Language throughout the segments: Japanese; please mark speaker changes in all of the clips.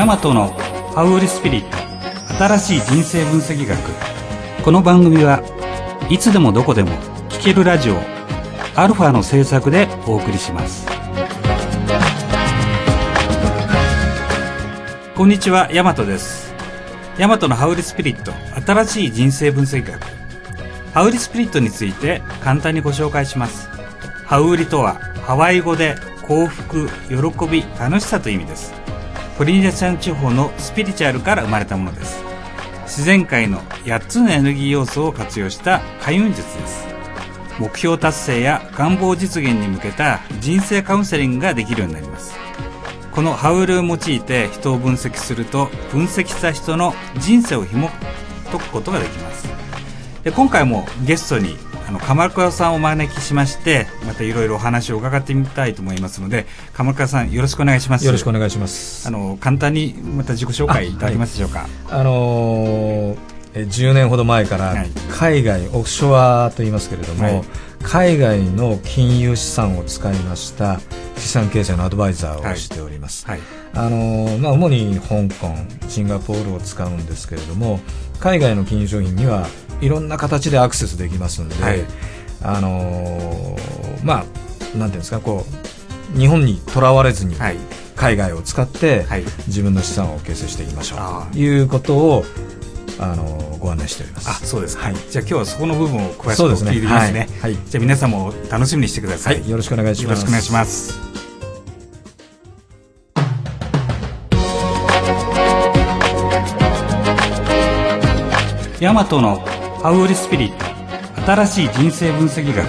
Speaker 1: ヤマトのハウリスピリット、新しい人生分析学。この番組はいつでもどこでも聴けるラジオアルファの制作でお送りします。こんにちは、ヤマトです。ヤマトのハウリスピリット、新しい人生分析学。ハウリスピリットについて簡単にご紹介します。ハウリとはハワイ語で幸福、喜び、楽しさという意味です。ポリネシアン地方のスピリチュアルから生まれたものです。自然界の8つのエネルギー要素を活用した開運術です。目標達成や願望実現に向けた人生カウンセリングができるようになります。このハウルを用いて人を分析すると、分析した人の人生を紐解くことができます。で、今回もゲストに鎌倉さんをお招きしまして、またいろいろお話を伺ってみたいと思いますので、鎌倉さんよろしくお願いします。
Speaker 2: よろしくお願いします。
Speaker 1: 簡単にまた自己紹介いただけますでしょうか。
Speaker 2: 10年ほど前から海外、オフショアと言いますけれども、海外の金融資産を使いました資産形成のアドバイザーをしております。主に香港、シンガポールを使うんですけれども、海外の金融商品にはいろんな形でアクセスできますので、なんていうんですか、日本にとらわれずに海外を使って自分の資産を形成していきましょうということをご案内しております。
Speaker 1: そうですか。じゃあ今日はそこの部分を詳しく聞いてみますね。じゃあ皆さんも楽しみにしてください。
Speaker 2: よろしくお願いします。
Speaker 1: よろしくお願いします。ヤマトのハウリスピリット、新しい人生分析学。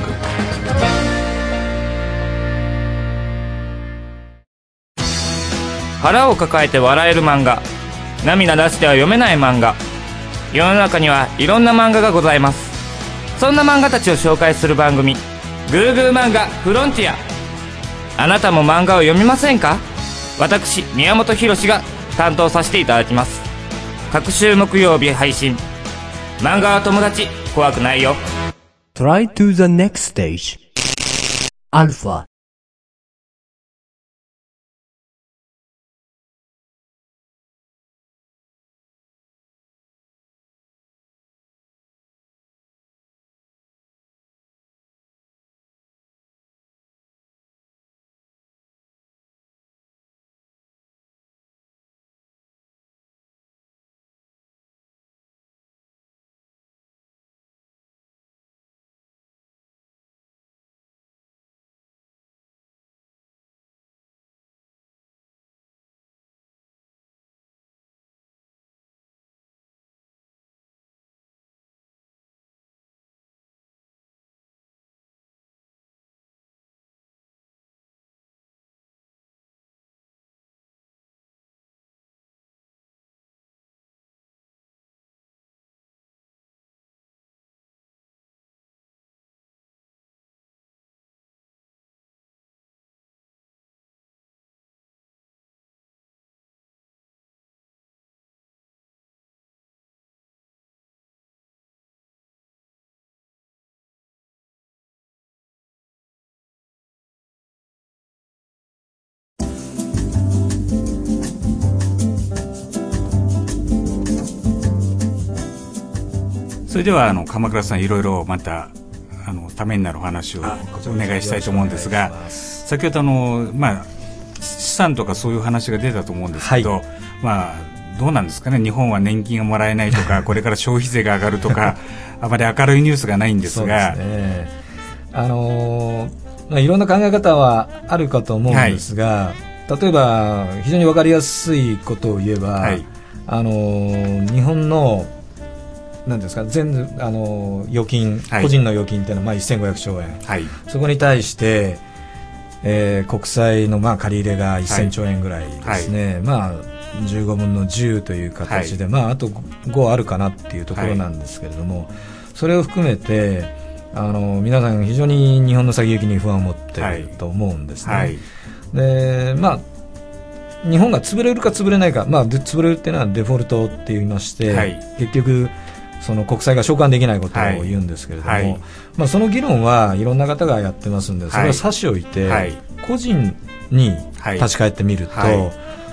Speaker 3: 腹を抱えて笑える漫画、涙出しては読めない漫画。世の中にはいろんな漫画がございます。そんな漫画たちを紹介する番組、グーグー漫画フロンティア。あなたも漫画を読みませんか？私宮本浩が担当させていただきます。各週木曜日配信。漫画は友達、怖くないよ。
Speaker 4: Try to the next stage. Alpha。
Speaker 1: それでは鎌倉さん、いろいろまたためになるお話をお願いしたいと思うんですが、先ほど資産とかそういう話が出たと思うんですけど、どうなんですかね。日本は年金がもらえないとかこれから消費税が上がるとかあまり明るいニュースがないんですが、
Speaker 2: そうですね、いろんな考え方はあるかと思うんですが、例えば非常に分かりやすいことを言えば、日本のなんですか、全部預金、個人の預金っていうのは1500兆円、そこに対して、国債の借り入れが1000兆円ぐらいですね、15分の10という形で、あと5あるかなっていうところなんですけれども、それを含めて皆さん非常に日本の先行きに不安を持っていると思うんですね。で日本が潰れるか潰れないか、潰れるっていうのはデフォルトって言いまして、結局その国債が償還できないことを言うんですけれども、その議論はいろんな方がやってますんで、それは差し置いて、個人に立ち返ってみると、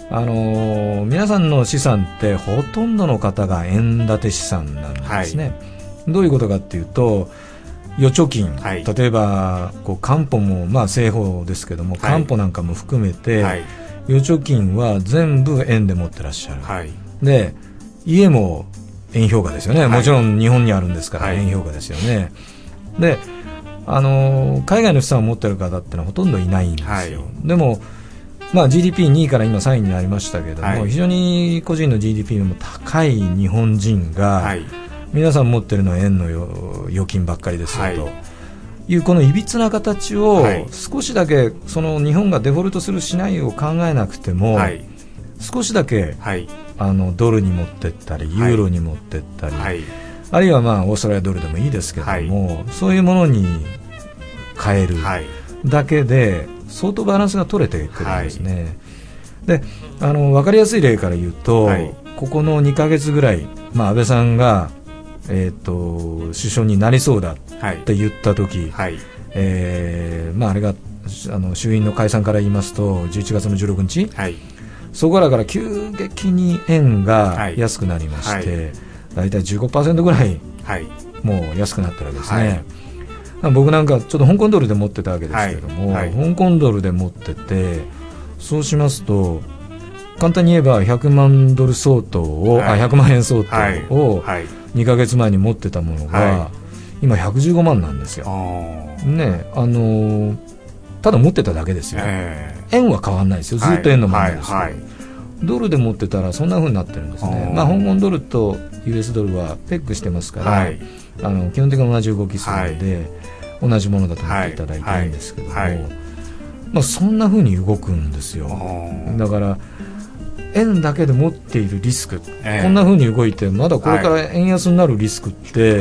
Speaker 2: 皆さんの資産ってほとんどの方が円建て資産なんですね、どういうことかっていうと、預貯金、例えばこう官保もまあ政法ですけども、官保なんかも含めて、預貯金は全部円で持ってらっしゃる、で家も円評価ですよね、もちろん日本にあるんですから円評価ですよね。で海外の資産を持ってる方ってのはほとんどいないんですよ、でもまあ、GDP2 位から今3位になりましたけども、非常に個人の GDP よりも高い日本人が、皆さん持ってるのは円の預金ばっかりですよ、というこのいびつな形を少しだけその日本がデフォルトするしないを考えなくても、少しだけ、ドルに持ってったりユーロに持ってったり、あるいはまあオーストラリアドルでもいいですけども、そういうものに変えるだけで相当バランスが取れてくるんですね、で分かりやすい例から言うと、ここの2ヶ月ぐらい、まあ、安倍さんが、首相になりそうだって言った時、まあ、あれが衆院の解散から言いますと11月の16日、そこらから急激に円が安くなりまして、だいたい 15% ぐらいもう安くなったわけですね、僕なんかちょっと香港ドルで持ってたわけですけども、香港ドルで持ってて、そうしますと簡単に言えば100万ドル相当を、100万円相当を2ヶ月前に持ってたものが、今115万なんですよ、ね、ただ持ってただけですよ、円は変わんないですよ、ずっと円のままです、ドルで持ってたらそんな風になってるんですね。まあ、香港ドルと US ドルはペッグしてますから、基本的に同じ動きするので、同じものだと思っていただいていいんですけども、まあ、そんな風に動くんですよ。だから円だけで持っているリスク、こんな風に動いてまだこれから円安になるリスクって、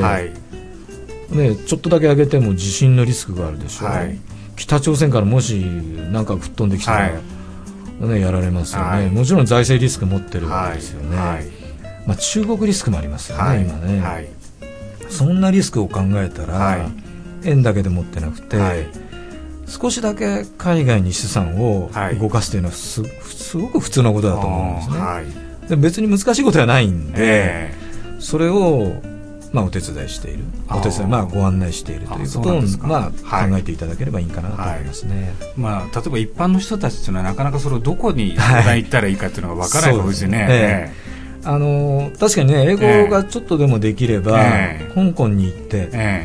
Speaker 2: ね、ちょっとだけ上げても地震のリスクがあるでしょ、北朝鮮からもし何か吹っ飛んできたら、ね、やられますよね、もちろん財政リスク持ってるわけですよね、まあ、中国リスクもありますよね、今ね、そんなリスクを考えたら、円だけで持ってなくて、少しだけ海外に資産を動かすというのはすごく普通のことだと思うんですね、で別に難しいことはないんで、それをまあお手伝いしている、まあご案内しているということをまあ考えていただければいいかなと思いますね。
Speaker 1: まあ、例えば一般の人たちというのはなかなかそれをどこに相談行ったらいいかというのが分からないわけですよね。
Speaker 2: 確かにね、英語がちょっとでもできれば、香港に行って、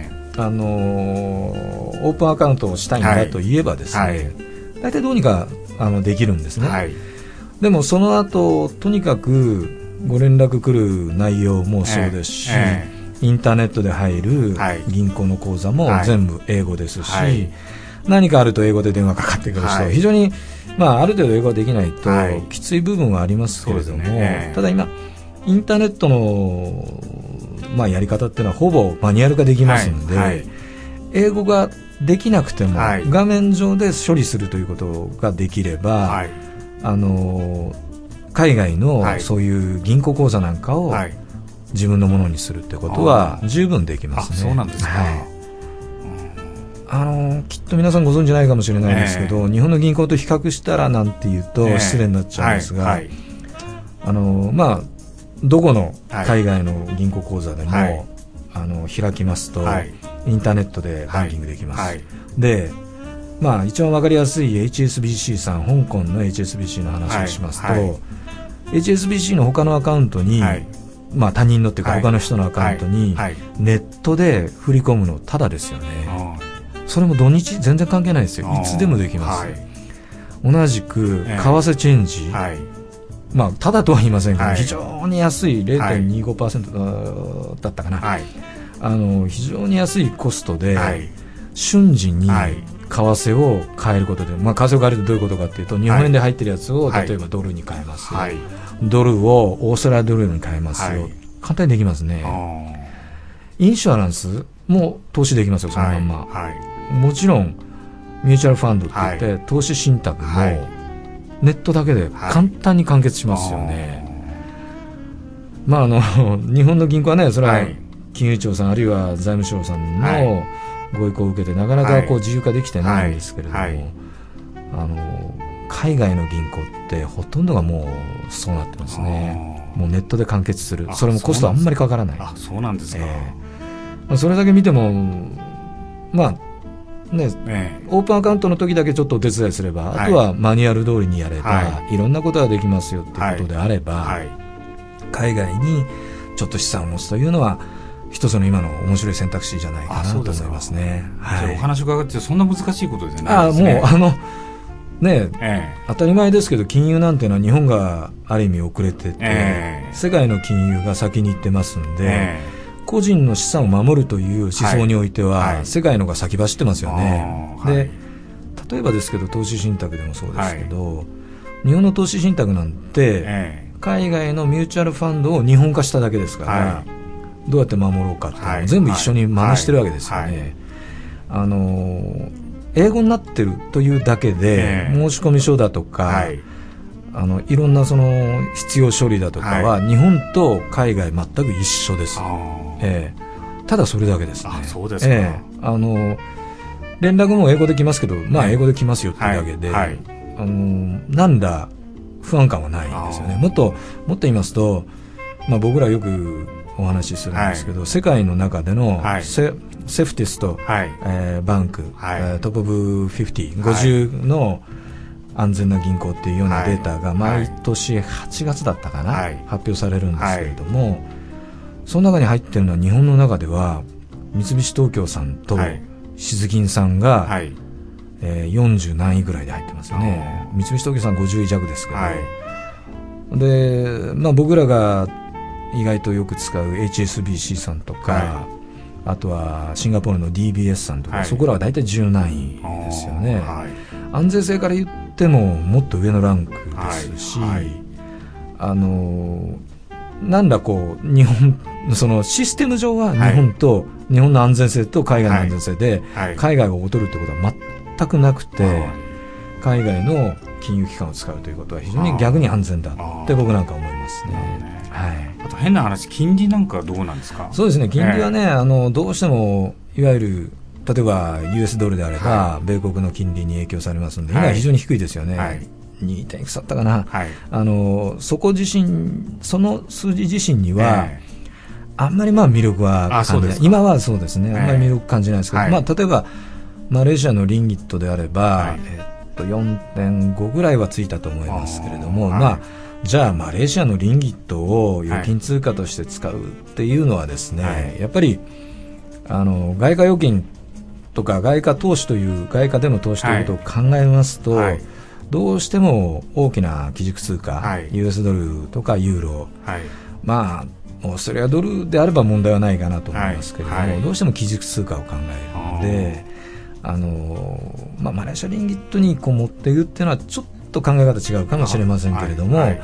Speaker 2: オープンアカウントをしたいんだと言えばですね、大体どうにかできるんですね、でもその後とにかくご連絡来る内容もそうですし、インターネットで入る銀行の口座も全部英語ですし、何かあると英語で電話かかってくる人、非常に、まあ、ある程度英語ができないときつい部分はありますけれども、ただ今インターネットのまあ、やり方っていうのはほぼマニュアル化できますので、英語ができなくても、画面上で処理するということができれば、海外のそういう銀行口座なんかを自分のものにするってことは十分できますね。
Speaker 1: そうなんですか、
Speaker 2: きっと皆さんご存じないかもしれないですけど、日本の銀行と比較したらなんていうと失礼になっちゃうんですが、まあどこの海外の銀行口座でも、開きますと、インターネットでバンキングできます、で、まあ、一番わかりやすい HSBC さん、香港の HSBC の話をしますと、HSBC の他のアカウントに、まあ、他人のっていうか他の人のアカウントにネットで振り込むのタダですよね、それも土日全然関係ないですよ、いつでもできます、同じく為替チェンジ、まあ、ただとは言いませんが、非常に安い 0.25% だったかな、非常に安いコストで、瞬時に為替を変えることで、まあ、為替を変えるとどういうことかというと、日本円で入ってるやつを例えばドルに変えます、ドルをオーストラリアドルに変えますよ、簡単にできますね。インシュアランスも投資できますよ、そのまんま、もちろんミューチュアルファンドって言って、投資信託も、ネットだけで簡単に完結しますよね、まあ、日本の銀行はね、それは金融庁さんあるいは財務省さんのご意向を受けてなかなかこう自由化できてないんですけれども、 海外の銀行ってほとんどがもうそうなってますね。もうネットで完結する。それもコストあんまりかからない。
Speaker 1: そうなんですか。
Speaker 2: それだけ見てもまあね、オープンアカウントの時だけちょっとお手伝いすれば、あとはマニュアル通りにやれば、いろんなことができますよっていうことであれば、海外にちょっと資産を持つというのは一つの今の面白い選択肢じゃないかなと思いますね。
Speaker 1: お話伺ってそんな難しいことじゃないですね。
Speaker 2: もう当たり前ですけど、金融なんていうのは日本がある意味遅れてて、世界の金融が先に行ってますんで、個人の資産を守るという思想においては、世界のが先走ってますよね。で、例えばですけど、投資信託でもそうですけど、日本の投資信託なんて、海外のミューチャルファンドを日本化しただけですから、どうやって守ろうかっていうのを全部一緒に真似してるわけですよね。英語になってるというだけで、申し込み書だとか、いろんなその必要処理だとかは、日本と海外全く一緒です。ただそれだけですね。
Speaker 1: そうですか。
Speaker 2: 連絡も英語で来ますけど、英語で来ますよっていうだけで、なんだ不安感はないんですよね。もっと言いますと、僕らよくお話しするんですけど、世界の中でのセフティスト、バンク、トップオブ50の安全な銀行っていうようなデータが毎年8月だったかな、発表されるんですけれども、その中に入っているのは日本の中では三菱東京さんと静銀さんが、40何位ぐらいで入ってますよね。三菱東京さん50位弱ですけど、で、僕らが意外とよく使う HSBC さんとか、あとはシンガポールの DBS さんとか、そこらは大体10何位ですよね。安全性から言ってももっと上のランクですし、なんだこう日本そのシステム上は日本の安全性と海外の安全性で、海外を劣るってことは全くなくて、海外の金融機関を使うということは非常に逆に安全だって僕なんか思いますね。
Speaker 1: あと変な話、金利なんかはどうなんですか？
Speaker 2: そうですね、金利はね、どうしてもいわゆる例えば US ドルであれば、米国の金利に影響されますので、今は非常に低いですよね。2. 点いくつだったかな、その数字自身には、あんまり魅力は感じない。今はそうですね、あんまり魅力感じないですけど、例えばマレーシアのリンギットであれば、4.5 ぐらいはついたと思いますけれども、じゃあマレーシアのリンギットを預金通貨として使うっていうのはですね、やっぱり外貨預金とか外貨投資という外貨での投資ということを考えますと、どうしても大きな基軸通貨、US ドルとかユーロ、オーストラリアドルであれば問題はないかなと思いますけれども、どうしても基軸通貨を考えるので、マレーシアリンギットに持っていくっていうのはちょっと考え方違うかもしれませんけれども、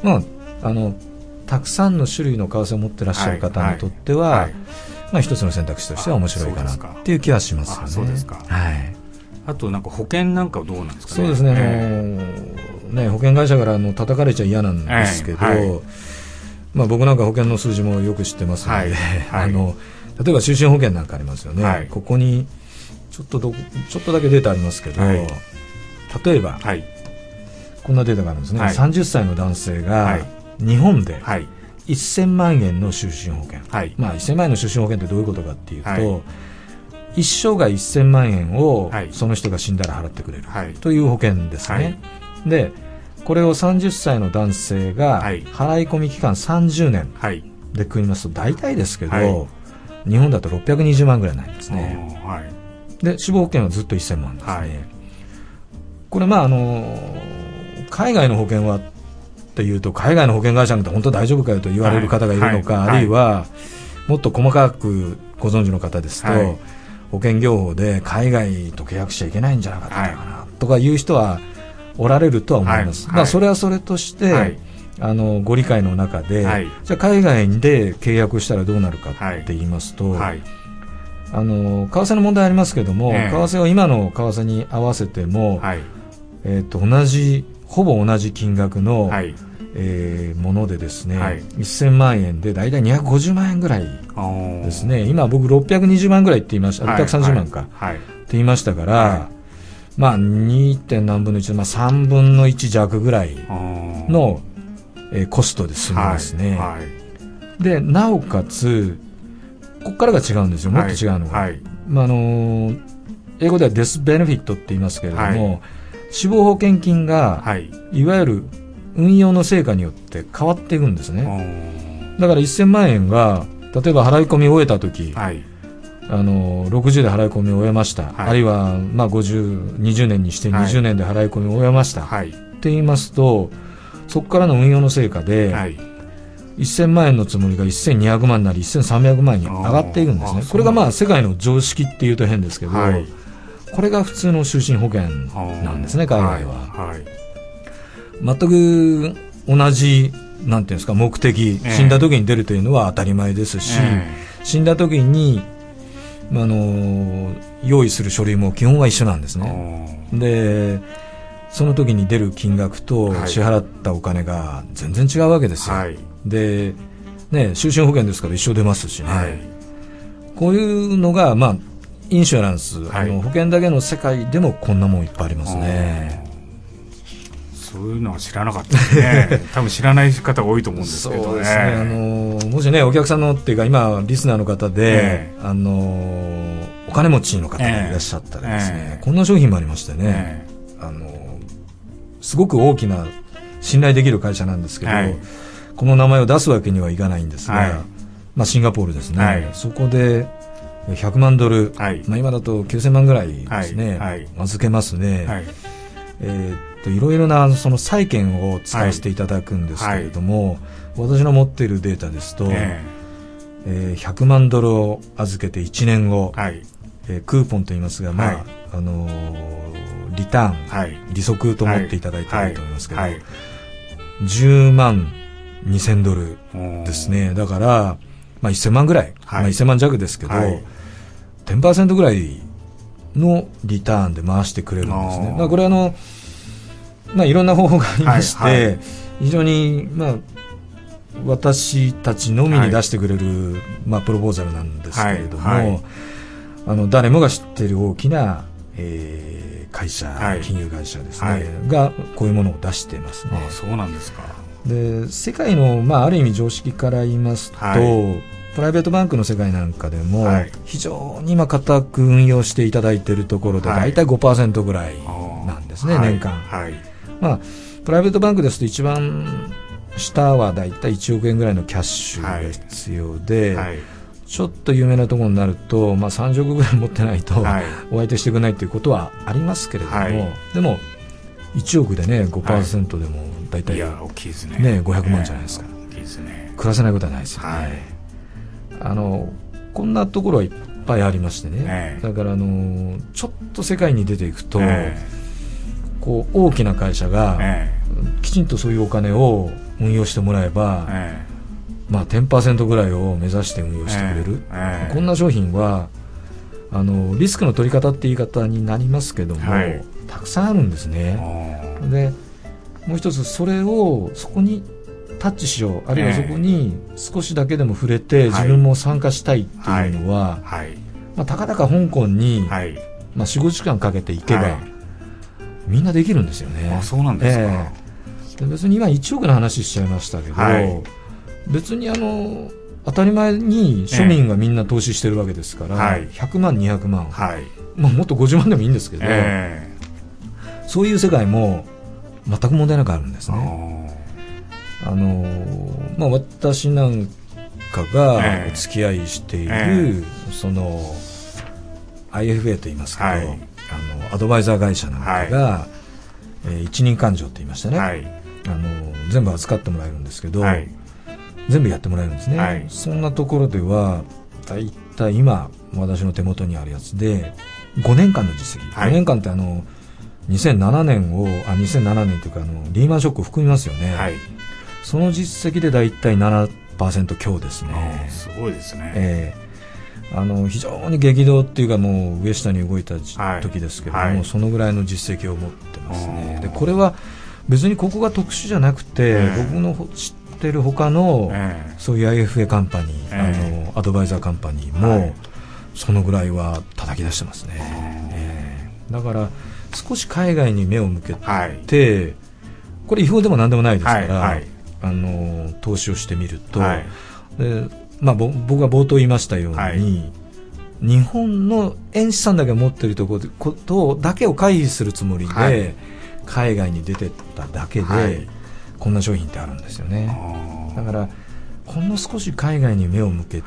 Speaker 2: たくさんの種類の為替を持ってらっしゃる方にとっては、一つの選択肢としては面白いかなっていう気はしますよね。
Speaker 1: そうですか。あとなんか保険なんかはどうなんですかね？
Speaker 2: そうですね、保険会社から叩かれちゃ嫌なんですけど、僕なんか保険の数字もよく知ってますので、例えば就寝保険なんかありますよね。ここにちょっとだけデータありますけど、例えば、こんなデータがあるんですね。30歳の男性が日本で1000万円の就寝保険、1000万円の就寝保険ってどういうことかっていうと、一生涯1000万円をその人が死んだら払ってくれるという保険ですね。でこれを30歳の男性が払い込み期間30年で組みますと、大体ですけど、日本だと620万ぐらいになりますね。で死亡保険はずっと1000万ですね。これ海外の保険はっていうと、海外の保険会社なんて本当大丈夫かよと言われる方がいるのか、あるいはもっと細かくご存知の方ですと、保険業法で海外と契約しちゃいけないんじゃなかったかなとかいう人はおられるとは思います。それはそれとして、ご理解の中で、じゃあ海外で契約したらどうなるかって言いますと、為替の問題ありますけども、為替を今の為替に合わせても、ほぼ同じ金額の、ものでですね、1000万円でだいたい250万円ぐらいですね。今僕620万ぐらいって言いました、630万か、って言いましたから、 まあ 2. 点何分の1、まあ、3分の1弱ぐらいの、コストで済みますね、はいはい、でなおかつここからが違うんですよ。もっと違うのが、はいはい、まあ英語ではデスベネフィットって言いますけれども、はい、死亡保険金が、はい、いわゆる運用の成果によって変わっていくんですね。だから1000万円が例えば払い込みを終えた時、はい、60で払い込みを終えました、はい、あるいはまあ20年にして20年で払い込みを終えました、はい、って言いますとそこからの運用の成果で、はい、1000万円のつもりが1200万になり1300万円に上がっていくんですね。これがまあ世界の常識っていうと変ですけど、はい、これが普通の終身保険なんですね、海外は、はい、全く同じなんていうんですか目的、死んだ時に出るというのは当たり前ですし、死んだ時に用意する書類も基本は一緒なんですね。でその時に出る金額と支払ったお金が全然違うわけですよ、はい、で、ね、終身保険ですから一緒出ますしね、はい、こういうのが、まあ、インシュランス、はい、保険だけの世界でもこんなもんいっぱいありますね。
Speaker 1: そういうのは知らなかったですね多分知らない方が多いと思うんですけどね。
Speaker 2: そうですね、もしねお客さんのっていうか今リスナーの方で、お金持ちの方がいらっしゃったらですね、こんな商品もありましてね、すごく大きな信頼できる会社なんですけど、はい、この名前を出すわけにはいかないんですが、はい、まあ、シンガポールですね、はい、そこで100万ドル、はい、まあ、今だと9000万ぐらいですね、はい、預けますね、はい、いろいろなその債券を使わせていただくんですけれども、はい、私の持っているデータですと、100万ドルを預けて1年後、はい、クーポンといいますが、まあ、はい、リターン、はい、利息と思っていただいたらいいと思いますけど、はいはい、10万2000ドルですね。だから、まあ、1000万ぐらい、はい、まあ、1000万弱ですけど、はい、10% ぐらいのリターンで回してくれるんですね。まあ、これまあ、いろんな方法がありまして、はいはい、非常に、まあ、私たちのみに出してくれる、はい、まあ、プロポーザルなんですけれども、はいはい、誰もが知っている大きな、会社、はい、金融会社ですね、はい、がこういうものを出していますね。
Speaker 1: あ、そうなんですか。
Speaker 2: で世界の、まあ、ある意味常識から言いますと、はい、プライベートバンクの世界なんかでも、はい、非常に今固く運用していただいているところで、はい、大体 5% ぐらいなんですね、年間、はい、まあ、プライベートバンクですと一番下は大体1億円ぐらいのキャッシュが必要で、はいはい、ちょっと有名なところになると、まあ、30億ぐらい持ってないと、はい、お相手してくれないということはありますけれども、はい、でも1億でね 5% でも大体、
Speaker 1: 大きいですね、
Speaker 2: 500万じゃないですか、
Speaker 1: 大きいですね。
Speaker 2: 暮らせないことはないですよね、はい、こんなところはいっぱいありましてね、だからちょっと世界に出ていくと、こう大きな会社が、きちんとそういうお金を運用してもらえば、まあ、10% ぐらいを目指して運用してくれる、こんな商品はリスクの取り方って言い方になりますけども、はい、たくさんあるんですね。でもう一つそこにタッチしよう、あるいはそこに少しだけでも触れて自分も参加したいっていうのは、はいはい、まあ、たかだか香港に、はい、まあ、4,5 時間かけて行けば、みんなできるんですよね。
Speaker 1: あ、そうなんですか。
Speaker 2: で別に今1億の話しちゃいましたけど、別に当たり前に庶民がみんな投資してるわけですから、100万200万、まあ、もっと50万でもいいんですけど、そういう世界も全く問題なくあるんですね。まあ、私なんかがお付き合いしている、その IFA と言いますけど、アドバイザー会社なんかが、一人勘定と言いましてね、全部預かってもらえるんですけど、全部やってもらえるんですね、そんなところではだいたい今私の手元にあるやつで5年間の実績、5年間って2007年というかリーマンショックを含みますよね、その実績でだいたい 7% 強ですね。
Speaker 1: すごいですね。
Speaker 2: 非常に激動っていうかもう上下に動いた時ですけども、そのぐらいの実績を持ってますね。でこれは別にここが特殊じゃなくて、僕の知っている他の、そういう IFA カンパニー、アドバイザーカンパニーも、そのぐらいは叩き出してますね。だから少し海外に目を向けて、これ違法でも何でもないですから、投資をしてみると、で僕が冒頭言いましたように、日本の円資産だけ持っていることだけを回避するつもりで、海外に出てっただけで、こんな商品ってあるんですよね。だからほんの少し海外に目を向けて、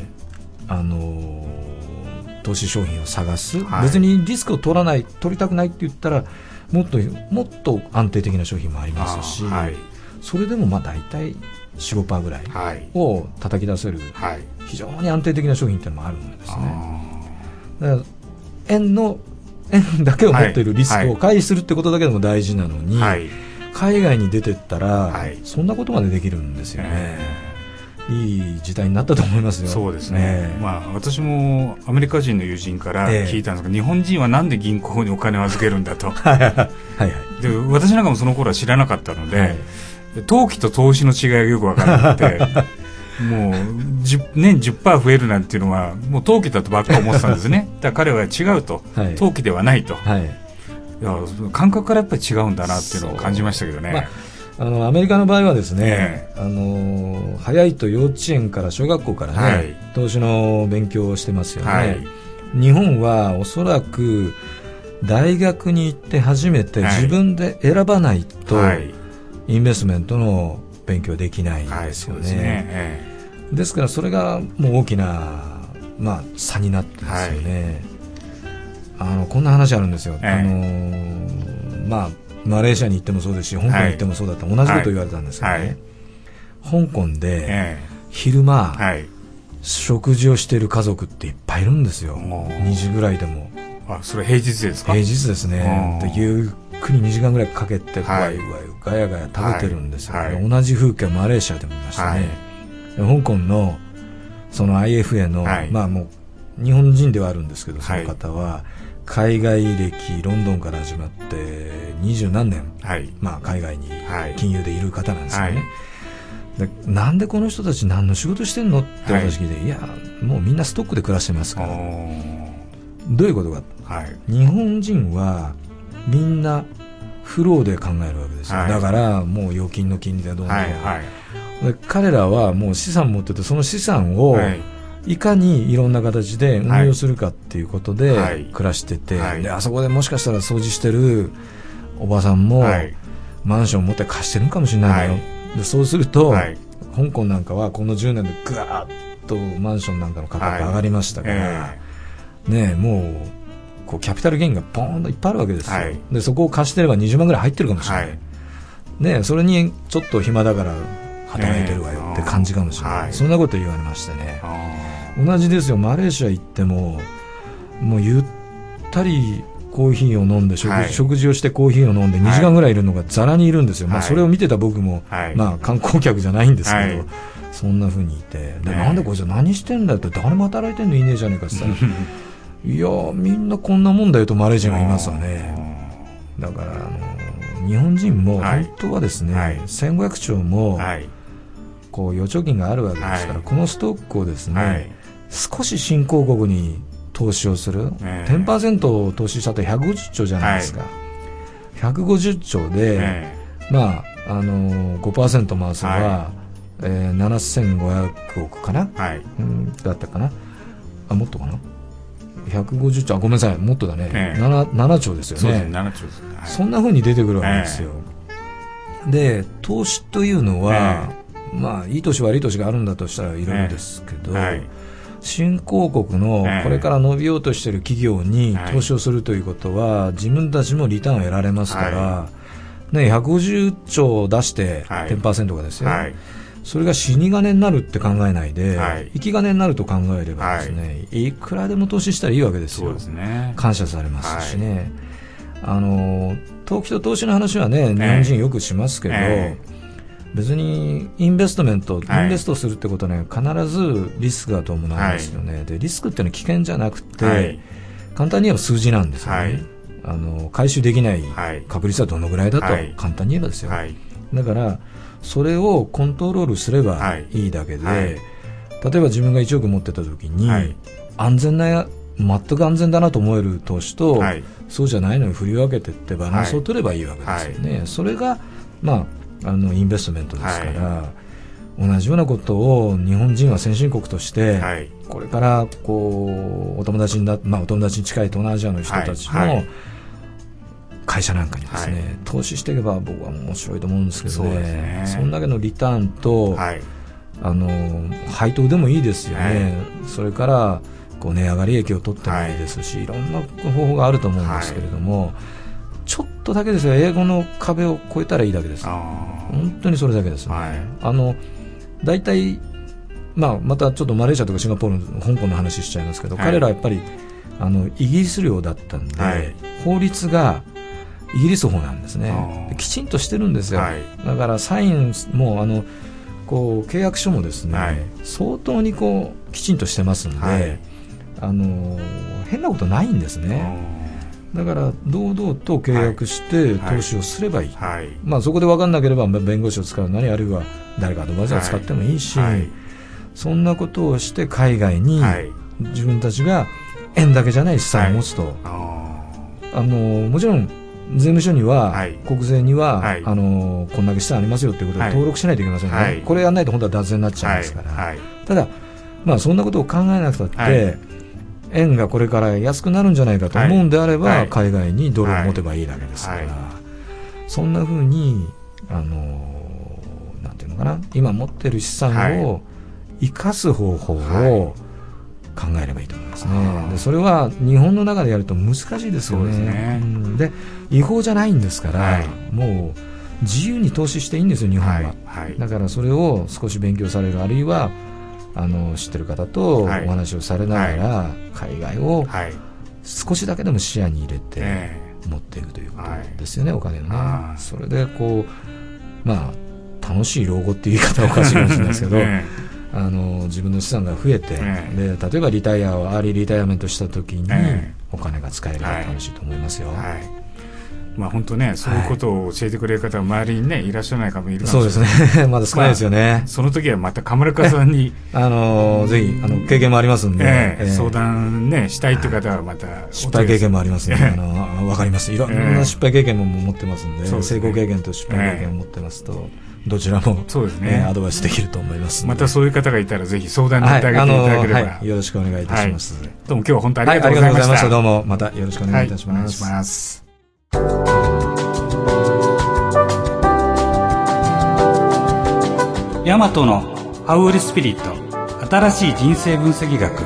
Speaker 2: 投資商品を探す、別にリスクを取りたくないって言ったらもっと安定的な商品もありますし、それでも大体 4,5% ぐらいを叩き出せる、非常に安定的な商品っていうのもあるんですね。だから円だけを持っているリスクを回避するってことだけでも大事なのに、海外に出てったら、そんなことまでできるんですよね。いい時代になったと思いますよ。
Speaker 1: そうですね。私もアメリカ人の友人から聞いたんですが、日本人はなんで銀行にお金を預けるんだと。で、私なんかもその頃は知らなかったので、投機と投資の違いがよく分からなくて、もう年 10% 増えるなんていうのはもう投機だとばっかり思ってたんですね。だから彼は違うと、投機ではないと、いや感覚からやっぱり違うんだなっていうのを感じましたけどね。
Speaker 2: アメリカの場合はですね、早いと幼稚園から小学校からね、投資の勉強をしてますよね。日本はおそらく大学に行って初めて自分で選ばないと、インベストメントの勉強できないんですよね。ですからそれがもう大きな、差になってますよね。こんな話あるんですよ。マレーシアに行ってもそうですし、香港に行ってもそうだった同じこと言われたんですけどね、香港で昼間、食事をしている家族っていっぱいいるんですよ。2時ぐらいでも。
Speaker 1: それ平日ですか？
Speaker 2: 平日ですね。でゆっくり2時間ぐらいかけてガヤガヤ食べてるんですよ。同じ風景マレーシアでも見ましたね。香港のその IFA の、もう日本人ではあるんですけど、その方は海外歴ロンドンから始まって20何年、海外に金融でいる方なんですよね。でなんでこの人たち何の仕事してんのって私聞いて、いやもうみんなストックで暮らしてますから。どういうことか、日本人はみんなフローで考えるわけですよ。だからもう預金の金利でどうの、で彼らはもう資産持ってて、その資産をいかにいろんな形で運用するかっていうことで暮らしてて、であそこでもしかしたら掃除してるおばさんもマンション持って貸してるかもしれないのよ。でそうすると、香港なんかはこの10年でぐわーっとマンションなんかの価格が上がりましたから、もうこうキャピタルゲインがポーンといっぱいあるわけですよ。でそこを貸してれば20万ぐらい入ってるかもしれない、それにちょっと暇だから働いてるわよって感じかもしれない、そんなこと言われましてね。同じですよ。マレーシア行ってももうゆったりコーヒーを飲んで食事をしてコーヒーを飲んで2時間ぐらいいるのがざらにいるんですよ。それを見てた僕も、観光客じゃないんですけど、そんな風にいて、でなんでこいつ何してんだよって、誰も働いてんのいねえじゃねえかって言ったらいやみんなこんなもんだよとマレーシアがいますわね。だから日本人も本当はですね、1500兆もこう預貯金があるわけですから、このストックをですね、少し新興国に投資をする、10% を投資したと150兆じゃないですか、150兆で、5% 回せば、7500億かな、だったかな、もっとかな、150兆、ごめんなさい、もっとだね、7兆ですよね。
Speaker 1: そうですね、7兆ですね。
Speaker 2: そんな風に出てくるわけですよ。で投資というのは、いい年悪い年があるんだとしたらいろいろですけど、新興国のこれから伸びようとしている企業に投資をするということは、自分たちもリターンを得られますから、150兆を出して 10% がですよ、それが死に金になるって考えないで、生き金になると考えればですね、いくらでも投資したらいいわけですよ。感謝されますしね。投機と投資の話はね、日本人よくしますけど、別にインベストメント、インベストするってことはね、必ずリスクが伴うんですよね。でリスクっていうのは危険じゃなくて、簡単に言えば数字なんですよね。回収できない確率はどのぐらいだと、簡単に言えばですよ。だからそれをコントロールすればいいだけで、例えば自分が1億持ってた時に、安全な全く安全だなと思える投資と、そうじゃないのに振り分けていってバランスを取ればいいわけですよね。それが、インベストメントですから、同じようなことを日本人は先進国として、これからこうお友達に近い東南アジアの人たちの会社なんかにですね、投資していけば僕は面白いと思うんですけどね。そんだけのリターンと、配当でもいいですよね。それからこう値上がり益を取ってもいいですし、いろんな方法があると思うんですけれども、ちょっとだけですよ、英語の壁を越えたらいいだけです。本当にそれだけですね。大体、またちょっとマレーシアとかシンガポール、香港の話しちゃいますけど、彼らはやっぱりイギリス領だったんで、法律がイギリス法なんですね。きちんとしてるんですよ。だからサインもこう契約書もですね、相当にこうきちんとしてますんで、変なことないんですね。だから堂々と契約して投資をすればいい。そこで分かんなければ弁護士を使うなり、あるいは誰かアドバイザーを使ってもいいし、そんなことをして海外に自分たちが円だけじゃない資産を持つと、もちろん税務署には、国税には、こんだけ資産ありますよということを登録しないといけませんね。これやらないと本当は脱税になっちゃうんですから。ただ、そんなことを考えなくたって、円がこれから安くなるんじゃないかと思うんであれば、海外にドルを持てばいいだけですから、そんなふうになんていうのかな、今持ってる資産を生かす方法を考えればいいと思いますね。でそれは日本の中でやると難しいですよね。で違法じゃないんですから、もう自由に投資していいんですよ、日本は。だからそれを少し勉強される、あるいは知ってる方とお話をされながら、海外を少しだけでも視野に入れて持っていくということですよね、お金のね。それでこう、楽しい老後っていう言い方はおかしいかもしれないですけど、自分の資産が増えて、で例えばアーリーリタイアメントした時にお金が使えれば楽しいと思いますよ。
Speaker 1: 本当ね、そういうことを教えてくれる方は周りにね、いらっしゃらない方もいるかもしれない。
Speaker 2: そうですね。まだ少ないですよね。
Speaker 1: その時はまたカムラカさんに
Speaker 2: ぜひ経験もありますんで、
Speaker 1: 相談ねしたいという方はまた
Speaker 2: 失敗経験もありますね。わかります。いろんな失敗経験も持ってますんで、成功経験と失敗経験を持ってますと、どちらもアドバイスできると思います。
Speaker 1: またそういう方がいたらぜひ相談に乗ってあげていただければ、
Speaker 2: よろしくお願いいたします。
Speaker 1: どうも今日は本当にありがとうございました。
Speaker 2: どうもまたよろしくお願いいたします。
Speaker 1: お願いします。ヤマトのハウルスピリット、新しい人生分析学。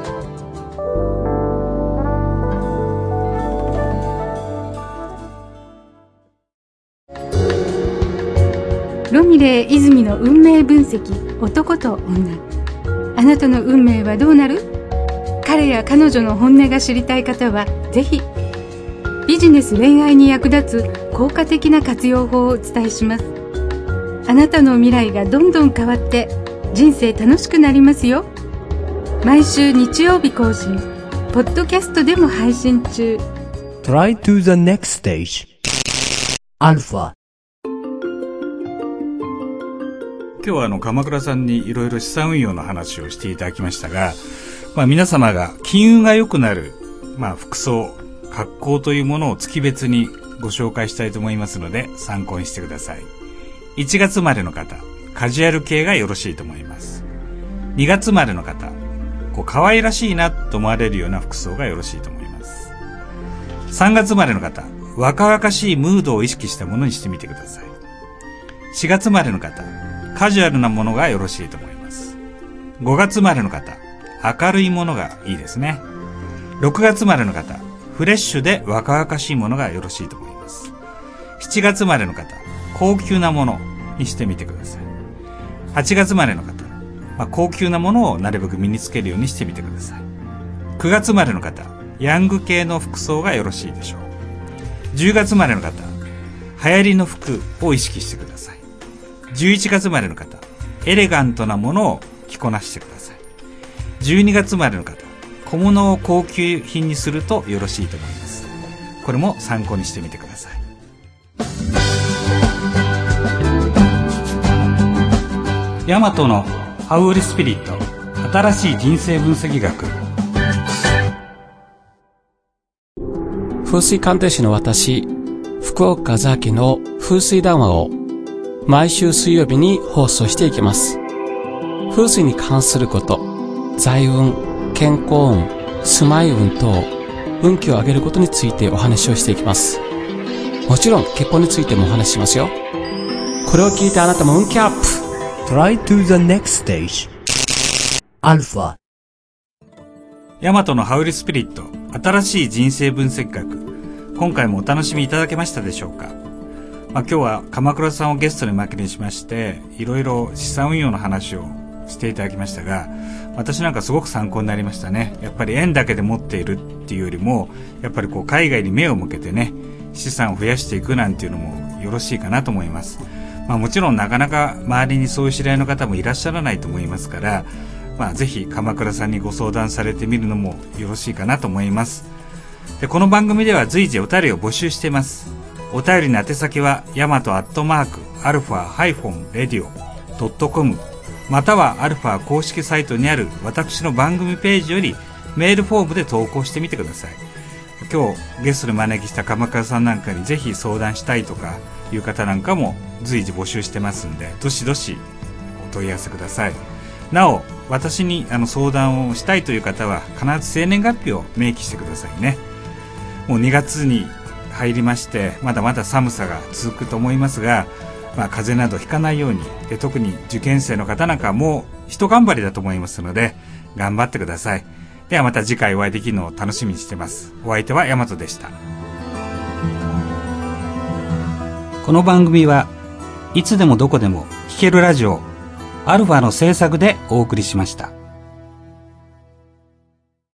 Speaker 5: ロミレー泉の運命分析、男と女。あなたの運命はどうなる？彼や彼女の本音が知りたい方はぜひ。ビジネス恋愛に役立つ効果的な活用法をお伝えします。あなたの未来がどんどん変わって人生楽しくなりますよ。毎週日曜日更新、ポッドキャストでも配信中。
Speaker 4: Try to the next stage Alpha。
Speaker 1: 今日は鎌倉さんにいろいろ資産運用の話をしていただきましたが、皆様が金運が良くなる、服装、格好というものを月別にご紹介したいと思いますので参考にしてください。1月生まれの方、カジュアル系がよろしいと思います。2月生まれの方、可愛らしいなと思われるような服装がよろしいと思います。3月生まれの方、若々しいムードを意識したものにしてみてください。4月生まれの方、カジュアルなものがよろしいと思います。5月生まれの方、明るいものがいいですね。6月生まれの方、フレッシュで若々しいものがよろしいと思います。7月生まれの方、高級なものにしてみてください。8月生まれの方、高級なものをなるべく身につけるようにしてみてください。9月生まれの方、ヤング系の服装がよろしいでしょう。10月生まれの方、流行りの服を意識してください。11月生まれの方、エレガントなものを着こなしてください。12月生まれの方、小物を高級品にするとよろしいと思います。これも参考にしてみてください。ヤマトのハウルスピリット、新しい人生分析学。
Speaker 6: 風水鑑定士の私、福岡ザキの風水談話を毎週水曜日に放送していきます。風水に関すること、財運、健康運、住まい運等、運気を上げることについてお話をしていきます。もちろん結婚についてもお話ししますよ。これを聞いてあなたも運気アップ。
Speaker 4: Try to the next stage. Alpha。
Speaker 1: ヤマトのハウリスピリット、新しい人生分析学。今回もお楽しみいただけましたでしょうか。今日は鎌倉さんをゲストにお招きしまして、いろいろ資産運用の話をしていただきましたが、私なんかすごく参考になりましたね。やっぱり円だけで持っているっていうよりも、やっぱり海外に目を向けてね、資産を増やしていくなんていうのもよろしいかなと思います。もちろんなかなか周りにそういう知り合いの方もいらっしゃらないと思いますから、ぜひ鎌倉さんにご相談されてみるのもよろしいかなと思います。で、この番組では随時お便りを募集しています。お便りの宛先はyamato@alpha-radio.com またはアルファ公式サイトにある私の番組ページよりメールフォームで投稿してみてください。今日ゲストに招きした鎌倉さんなんかにぜひ相談したいとかいう方なんかも随時募集してますんで、どしどしお問い合わせください。なお、私に相談をしたいという方は必ず生年月日を明記してくださいね。もう2月に入りまして、まだまだ寒さが続くと思いますが、風邪などひかないように、で特に受験生の方なんかはもう一頑張りだと思いますので頑張ってください。ではまた次回お会いできるのを楽しみにしています。お相手は大和でした。この番組はいつでもどこでも聴けるラジオアルファの制作でお送りしました。